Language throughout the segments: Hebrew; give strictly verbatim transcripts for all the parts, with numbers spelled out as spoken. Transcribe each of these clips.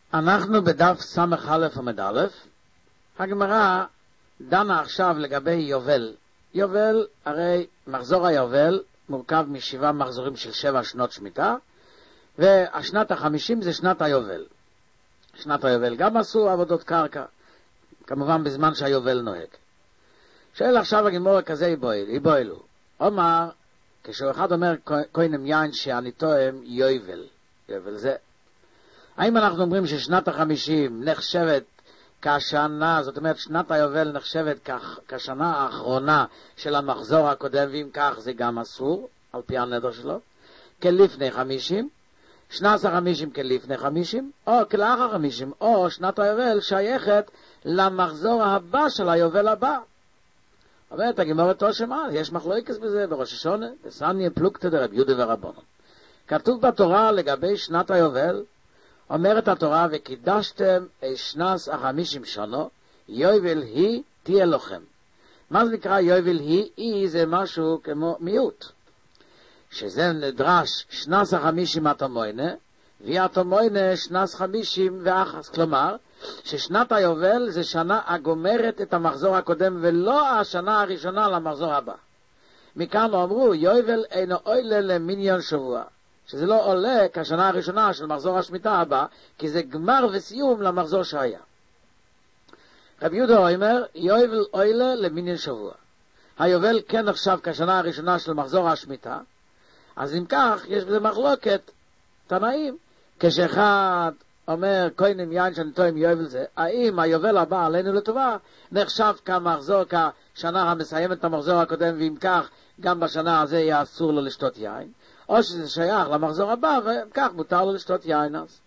אנחנו בדף סמך א' עמוד א', הגמרא דנה עכשיו לגבי יובל. יובל, הרי מחזור היובל מורכב משבעה מחזורים של שבע שנות שמיטה, והשנת החמישים זה שנת היובל. שנת היובל גם עשו עבודות קרקע, כמובן בזמן שהיובל נוהג. שואל עכשיו הגמרא כזה יבוילו, אומר, כשהוא אחד אומר כהנים יין שאני טועם יובל, יובל זה. האם אנחנו אומרים ששנת החמישים נחשבת כשנה, זאת אומרת שנת היובל נחשבת כשנה האחרונה של המחזור הקודם, ואם כך זה גם אסור, על פי הנדר שלו, כלפני חמישים, שנת החמישים כלפני חמישים, או כלאחר חמישים, או שנת היובל שייכת למחזור הבא של היובל הבא. אומרת הגמרא תושמע, יש מחלוקת בזה בראש השונה, בסניה פלוגתא דרבי יהודה ורבנן. כתוב בתורה לגבי שנת היובל, אומרת התורה, וקידשתם שנת החמישים שנו, יובל היא תהיה לכם. מה זה נקרא יובל היא? היא זה משהו כמו מיעוט. שזה נדרש שנת החמישים התמוינה, והיא התמוינה שנת חמישים ואחס. כלומר, ששנת היובל זה שנה הגומרת את המחזור הקודם, ולא השנה הראשונה למחזור הבא. מכאן אמרו, יובל אינו עולה למניין שבוע. שזה לא עולה כשנה הראשונה של מחזור השמיטה הבא, כי זה גמר וסיום למחזור שהיה. רבי יהודה אומר, יובל עולה למניין שבוע. היובל כן נחשב כשנה הראשונה של מחזור השמיטה, אז אם כך, יש בזה מחלוקת תנאים. כשאחד אומר, כהנים יין שאני טועם יובל זה, האם היובל הבא עלינו לטובה נחשב כמחזור, כשנה המסיימת את המחזור הקודם, ואם כך, גם בשנה הזה יהיה אסור לו לשתות יין, או שזה שייך למחזור הבא, וכך מותר לו לשתות יין אז.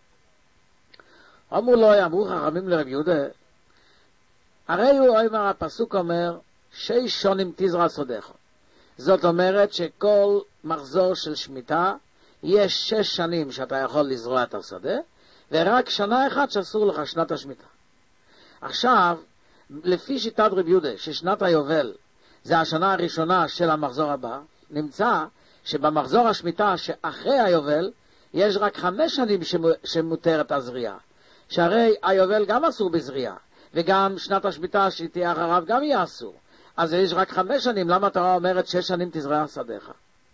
אמרו לו, אמרו חכמים לרבי יהודה, הרי הוא אומר, הפסוק אומר, שש שונים תזרע שדך. זאת אומרת שכל מחזור של שמיטה, יש שש שנים שאתה יכול לזרוע את השדה, ורק שנה אחת שאסור לך שנת השמיטה. עכשיו, לפי שיטת רבי יהודה, ששנת היובל זה השנה הראשונה של המחזור הבא, נמצא שבמחזור השמיטה שאחרי היובל, יש רק חמש שנים שמותרת הזריעה. שהרי היובל גם אסור בזריעה, וגם שנת השמיטה שתהיה אחריו גם יהיה אסור. אז יש רק חמש שנים, למה התורה אומרת שש שנים תזרע שדך?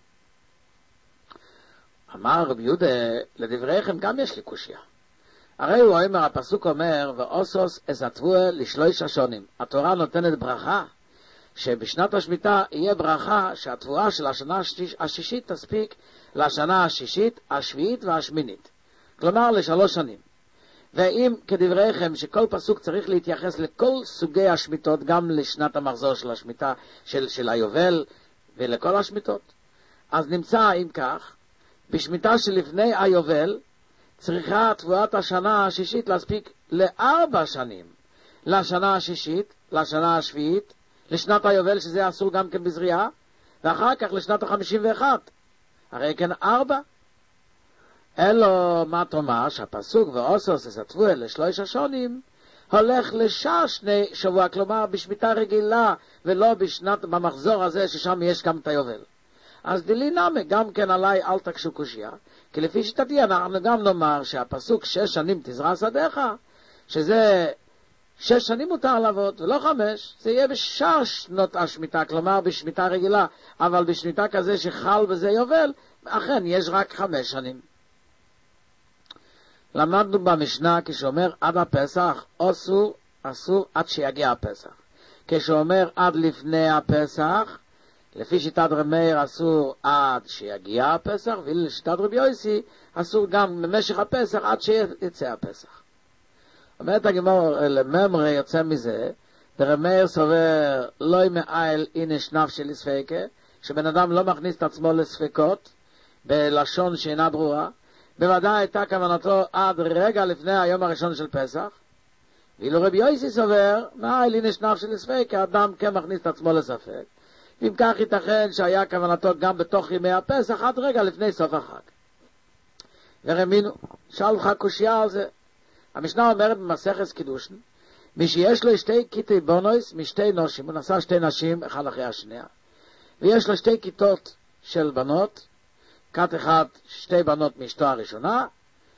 אמר רבי יהודה, לדבריכם גם יש לי קושיה. הרי הוא אומר, הפסוק אומר, ואוסוס אסתבוה לשלוש השונים. התורה נותנת ברכה, שבשנת השמיטה יהיה ברכה שהתבואה של השנה השישית תספיק לשנה השישית, השביעית והשמינית. כלומר לשלוש שנים. ואם כדבריכם שכל פסוק צריך להתייחס לכל סוגי השמיטות, גם לשנת המחזור של השמיטה של, של היובל ולכל השמיטות, אז נמצא אם כך, בשמיטה שלפני היובל צריכה תבואת השנה השישית להספיק לארבע שנים. לשנה השישית, לשנה השביעית, לשנת היובל שזה אסור גם כן בזריעה, ואחר כך לשנת החמישים ואחת. הרי כן ארבע. אלו מה תאמר שהפסוק ואוסוס אסתבוה לשלוש השונים הולך לשעה שני שבוע, כלומר בשמיטה רגילה ולא בשנת במחזור הזה ששם יש גם את היובל. אז דילי נמי גם כן עליי אל תקשו קושיה, כי לפי שיטתי אנחנו גם נאמר שהפסוק שש שנים תזרע שדך, שזה שש שנים מותר לעבוד ולא חמש, זה יהיה בשעה שנות השמיטה, כלומר בשמיטה רגילה, אבל בשמיטה כזה שחל בזה יובל, אכן יש רק חמש שנים. למדנו במשנה כשאומר עד הפסח, אסור, אסור עד שיגיע הפסח. כשאומר עד לפני הפסח, לפי שיטת רבי מאיר אסור עד שיגיע הפסח, ולשיטת רבי יוסי אסור גם במשך הפסח עד שיצא הפסח. אומרת הגמרא, לממרה יוצא מזה, רבי מאיר סובר לא מעיל אינש נפשי לספקה, שבן אדם לא מכניס את עצמו לספקות, בלשון שאינה ברורה, בוודאי הייתה כוונתו עד רגע לפני היום הראשון של פסח, ואילו רבי יוסי סובר, מעיל אינש נפשי לספקה, אדם כן מכניס את עצמו לספק, אם כך ייתכן שהיה כוונתו גם בתוך ימי הפסח עד רגע לפני סוף החג. ורמינו, שאל לך קושיה על זה. המשנה אומרת במסכת קידושין, מי שיש לו שתי כיתי בונויס משתי נשים, הוא נשא שתי נשים אחד אחרי השנייה, ויש לו שתי כיתות של בנות, כת אחת שתי בנות מאשתו הראשונה,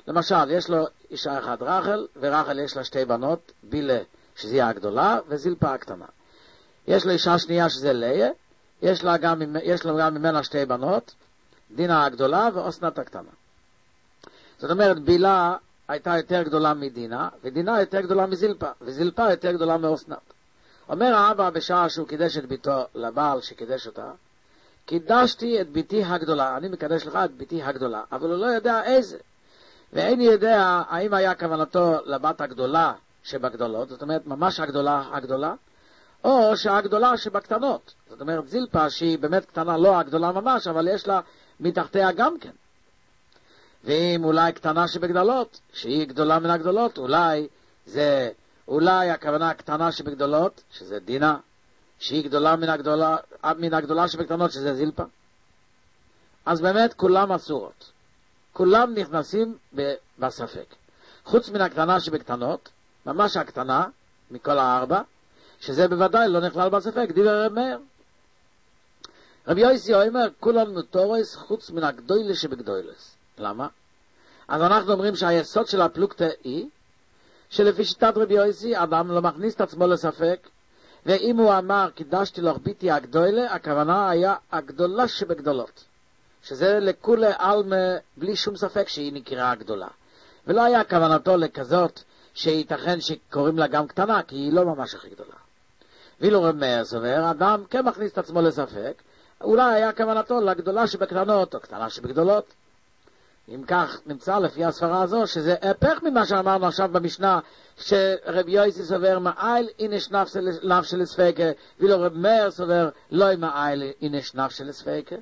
למשל, יש לו אישה אחת רחל, ורחל יש לה שתי בנות, בילה, שזה הגדולה, וזילפה הקטנה. יש לו אישה שנייה שזה ליה, יש, לה גם, יש לו גם ממנה שתי בנות, דינה הגדולה ואוסנת הקטנה. זאת אומרת, בילה הייתה יותר גדולה מדינה, ודינה יותר גדולה מזילפה, וזילפה יותר גדולה מאוסנת. אומר האבא בשעה שהוא קידש את ביתו לבעל שקידש אותה, קידשתי את ביתי הגדולה, אני מקדש לך את ביתי הגדולה, אבל הוא לא יודע איזה. ואין יודע האם היה כוונתו לבת הגדולה שבגדולות, זאת אומרת ממש הגדולה הגדולה, או שהגדולה שבקטנות. זאת אומרת זילפה שהיא באמת קטנה, לא הגדולה ממש, אבל יש לה מתחתיה גם כן. ואם אולי קטנה שבגדולות, שהיא גדולה מן הגדולות, אולי זה, אולי הכוונה הקטנה שבגדולות, שזה דינה, שהיא גדולה מן הגדולה, מן הגדולה שבקטנות, שזה זילפה. אז באמת כולם אסורות. כולם נכנסים בספק. חוץ מן הקטנה שבקטנות, ממש הקטנה, מכל הארבע, שזה בוודאי לא נכלל בספק, דיבר רב מאיר. רבי יוסי אומר, כולם נוטורס חוץ מן הגדוילס שבגדוילס. למה? אז אנחנו אומרים שהיסוד של הפלוגתא היא, שלפי שיטת רבי יוסי, אדם לא מכניס את עצמו לספק, ואם הוא אמר, קידשתי לך ביתי הגדולה, הכוונה היה הגדולה שבגדולות. שזה לכולי עלמא, בלי שום ספק שהיא נקראה הגדולה. ולא היה כוונתו לכזאת, שייתכן שקוראים לה גם קטנה, כי היא לא ממש הכי גדולה. ואילו רב מאיר סובר, אדם כן מכניס את עצמו לספק, אולי היה כוונתו לגדולה שבקטנות, או קטנה שבגדולות. אם כך, נמצא לפי הספרה הזו, שזה הפך ממה שאמרנו עכשיו במשנה, שרב יוסי סובר, מעיל אינש נפש לספקה, ואילו רב מאיר סובר, לא מעיל אינש נפש לספקה.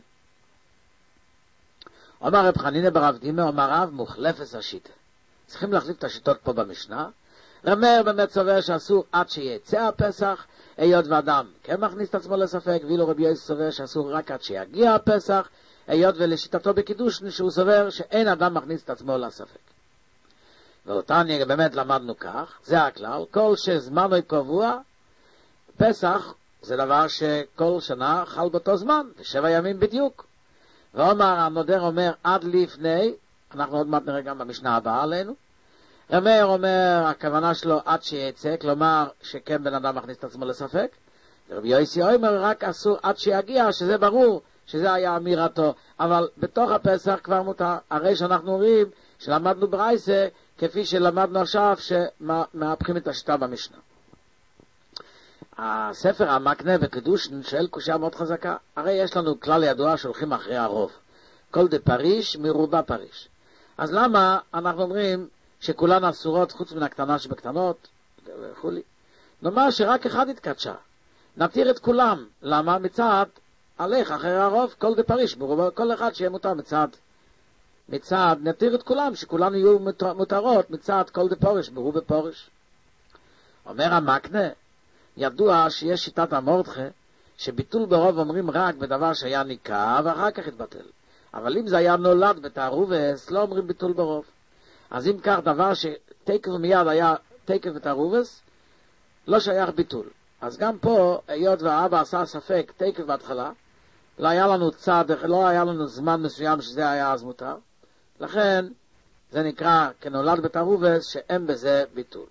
אומר רב חנינא ברב דימא, אומר רב מוחלפת השיטה. צריכים להחליף את השיטות פה במשנה. רב מאיר באמת סובר שאסור עד שיצא הפסח, היות ואדם כן מכניס את עצמו לספק, ואילו רבי יוסי סובר שאסור רק עד שיגיע הפסח, היות ולשיטתו בקידוש שהוא סובר שאין אדם מכניס את עצמו לספק. ואותנו באמת למדנו כך, זה הכלל, כל שזמנו קבוע, פסח זה דבר שכל שנה חל באותו זמן, בשבע ימים בדיוק. ואומר, המודר אומר, עד לפני, אנחנו עוד מעט נראה גם במשנה הבאה עלינו, רמר אומר, הכוונה שלו עד שיצא, כלומר שכן בן אדם מכניס את עצמו לספק, ורבי יוסי אומר, רק אסור עד שיגיע, שזה ברור, שזה היה אמירתו, אבל בתוך הפסח כבר מותר, הרי שאנחנו רואים, שלמדנו ברייסה, כפי שלמדנו עכשיו, שמהפכים את השיטה במשנה. הספר המקנה בקידוש שואל קושייה מאוד חזקה. הרי יש לנו כלל ידוע שהולכים אחרי הרוב. כל דה פריש מרובה פריש. אז למה אנחנו אומרים שכולן אסורות חוץ מן הקטנה שבקטנות וכולי? נאמר שרק אחד התקדשה. נתיר את כולם. למה? מצד הלך אחרי הרוב, כל דה פריש מרובה, כל אחד שיהיה מותר מצד. מצד נתיר את כולם, שכולן יהיו מותרות מצד כל דה פריש מרובה פריש. אומר המקנה, ידוע שיש שיטת המורדכה, שביטול ברוב אומרים רק בדבר שהיה ניקה, ואחר כך התבטל. אבל אם זה היה נולד בתערובס, לא אומרים ביטול ברוב. אז אם כך דבר שתקף מיד היה תקף בתערובס, לא שייך ביטול. אז גם פה, היות והאבא עשה ספק תקף בהתחלה, לא היה לנו צד, לא היה לנו זמן מסוים שזה היה אז מותר, לכן זה נקרא כנולד בתערובס, שאין בזה ביטול.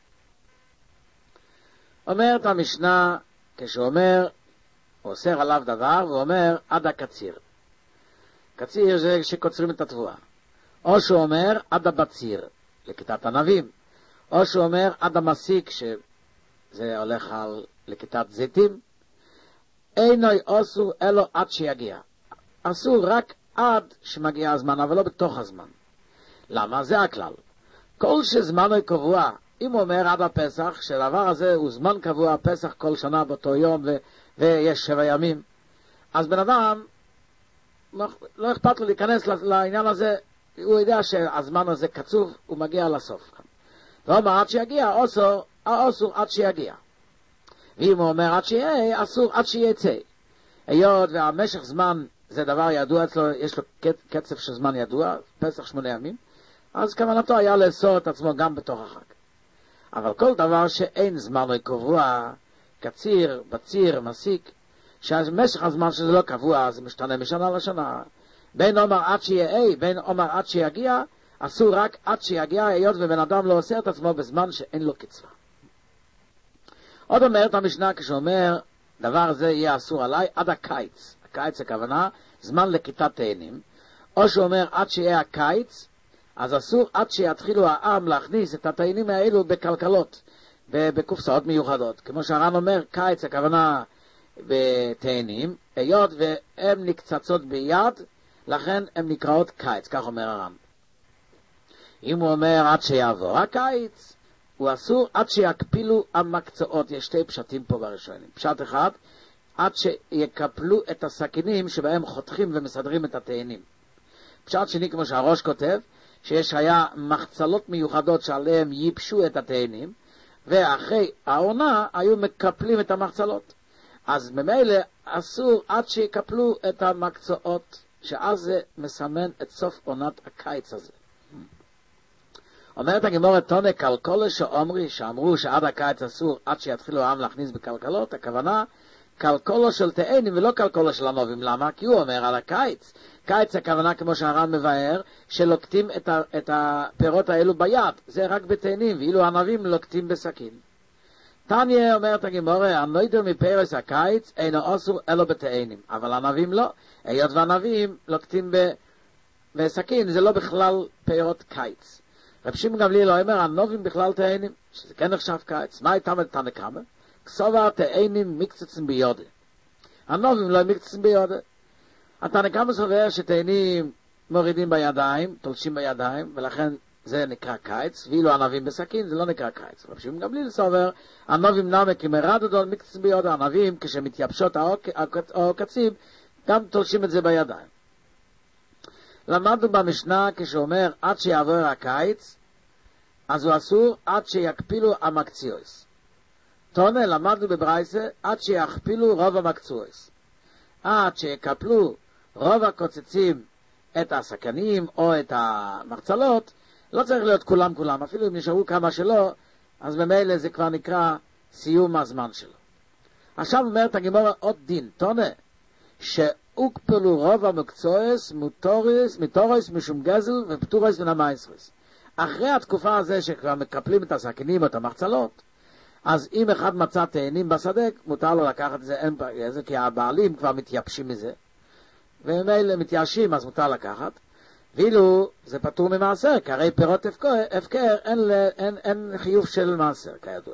אומרת המשנה, כשאומר, הוא אוסר עליו דבר, הוא אומר, עד הקציר. קציר זה שקוצרים את התבואה. או שהוא אומר, עד הבציר, לכיתת ענבים. או שהוא אומר, עד המסיק, שזה הולך על לכיתת זיתים. אינו אסור אלו עד שיגיע. אסור רק עד שמגיע הזמן, אבל לא בתוך הזמן. למה? זה הכלל. כל שזמנו קבוע, אם הוא אומר עד הפסח, שהדבר הזה הוא זמן קבוע, פסח כל שנה באותו יום, ו- ויש שבע ימים, אז בן אדם, לא, לא אכפת לו להיכנס לעניין הזה, הוא יודע שהזמן הזה קצוב, הוא מגיע לסוף. ואומר עד שיגיע, אסור, אסור עד שיגיע. ואם הוא אומר עד שיהיה, אסור עד שיצא. היות והמשך זמן זה דבר ידוע אצלו, יש לו קצב של זמן ידוע, פסח שמונה ימים, אז כוונתו היה לאסור את עצמו גם בתוך החג. אבל כל דבר שאין זמן לא קבוע, קציר, בציר, מסיק, שמשך הזמן שזה לא קבוע, זה משתנה משנה לשנה. בין אומר עד שיהיה, בין אומר עד שיגיע, אסור רק עד שיגיע היות ובן אדם לא עושה את עצמו בזמן שאין לו קצבה. עוד אומרת המשנה כשאומר דבר זה יהיה אסור עליי עד הקיץ. הקיץ הכוונה זמן לכיתת תאנים, או שאומר עד שיהיה הקיץ, אז אסור עד שיתחילו העם להכניס את התאנים האלו בקלקלות, בקופסאות מיוחדות. כמו שהר"ן אומר, קיץ הכוונה בתאנים, היות והן נקצצות ביד, לכן הן נקראות קיץ, כך אומר הר"ן. אם הוא אומר עד שיעבור הקיץ, הוא אסור עד שיקפילו המקצועות. יש שתי פשטים פה בראשונים. פשט אחד, עד שיקפלו את הסכינים שבהם חותכים ומסדרים את התאנים. פשט שני, כמו שהראש כותב, שיש היה מחצלות מיוחדות שעליהם ייפשו את התאנים, ואחרי העונה היו מקפלים את המחצלות. אז ממילא אסור עד שיקפלו את המקצועות, שאז זה מסמן את סוף עונת הקיץ הזה. אומרת הגמרא תונה קלקולה שאומרי, שאמרו שעד הקיץ אסור עד שיתחילו העם להכניס בקלקלות, הכוונה קלקולה של תאנים ולא קלקולה של ענבים. למה? כי הוא אומר על הקיץ. קיץ הכוונה כמו שהר"ן מבאר, שלוקטים את, ה, את הפירות האלו ביד, זה רק בתאנים, ואילו ענבים לוקטים בסכין. תניא אומרת הגמרא, הנוידר מפירוס הקיץ אינו אסור אלא בתאנים, אבל ענבים לא, היות וענבים לוקטים בסכין, זה לא בכלל פירות קיץ. רב שמעון גמליאל אומר, ענבים בכלל תאנים, שזה כן נחשב קיץ. מה הייתה מתנא קמא? כסובר תאנים מקצצים ביודה. ענבים לא מקצצים ביודה. התנא קמא סובר שתאנים מורידים בידיים, תולשים בידיים, ולכן זה נקרא קיץ, ואילו ענבים בסכין זה לא נקרא קיץ. רב שמעון גמליאל סובר, ענבים נמי כמרדדון מקצצים ביודה, ענבים כשמתייבשות העוקצים, גם תולשים את זה בידיים. למדנו במשנה כשאומר עד שיעבור הקיץ, אז הוא אסור עד שיקפילו המקציוס. תונה למדנו בברייסה עד שיכפילו רוב המקצועס. עד שיקפלו רוב הקוצצים את הסכנים או את המחצלות, לא צריך להיות כולם כולם, אפילו אם נשארו כמה שלא, אז במילא זה כבר נקרא סיום הזמן שלו. עכשיו אומרת הגמרא עוד דין, תונה, שהוקפלו רוב המקצועס מוטורס, מטורס, משום גזל ופטורס ונמייסרס. אחרי התקופה הזה שכבר מקפלים את הסכנים או את המחצלות, אז אם אחד מצא תאנים בשדה, מותר לו לקחת את זה, אין פרק, כי הבעלים כבר מתייבשים מזה, והם אלה מתייאשים, אז מותר לקחת, ואילו זה פטור ממעשר, כי הרי פירות הפקר, הפקר אין, אין, אין חיוב של מעשר, כידוע.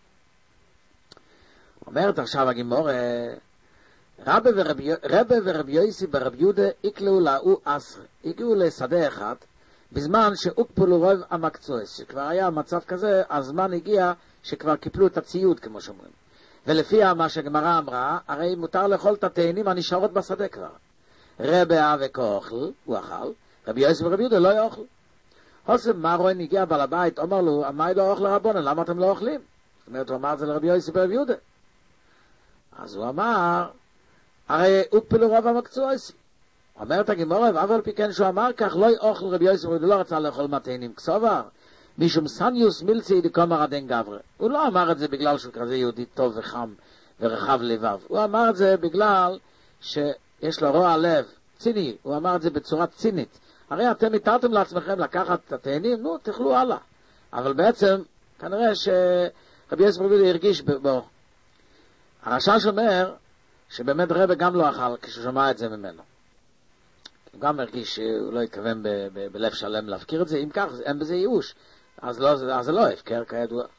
אומרת עכשיו הגמרא, רבי ורבי, רבי ורבי יוסי ברבי יהודה יקלעו לאו עשרה, הגיעו לשדה אחד, בזמן שהוקפלו רוב המקצועס, שכבר היה מצב כזה, הזמן הגיע שכבר קיפלו את הציוד, כמו שאומרים. ולפי מה שהגמרא אמרה, הרי מותר לאכול את התאנים הנשארות בשדה כבר. רבי אבק אוכל, הוא אכל, רבי יוסי ורבי יהודה לא יאכל. הוסם מרון הגיע בעל הבית, אומר לו, מה לא אוכל רבונן, למה אתם לא אוכלים? זאת אומרת, הוא אמר את זה לרבי יוסי ורבי יהודה. אז הוא אמר, הרי הוקפלו רוב המקצועס. אומרת הגמרא, ואף על פי כן שהוא אמר כך, לא יאכל רבי יוסי ורבי יהודה, לא רצה לאכול מהתאנים כסובר. משום סניוס מילצי דקומר עדן גברה. הוא לא אמר את זה בגלל שהוא כזה יהודי טוב וחם ורחב לבב. הוא אמר את זה בגלל שיש לו רוע לב, ציני. הוא אמר את זה בצורה צינית. הרי אתם התרתם לעצמכם לקחת את התאנים, נו, תאכלו הלאה. אבל בעצם, כנראה שרבי יוסי ורבי יהודה הרגיש בו. הרשש אומר שבאמת רבי גם לא אכל כשהוא שמע את זה ממנו. הוא גם הרגיש שהוא לא התכוון ב- ב- בלב שלם להפקיר את זה. אם כך, אין בזה ייאוש. אז, לא, אז זה לא הפקר כידוע.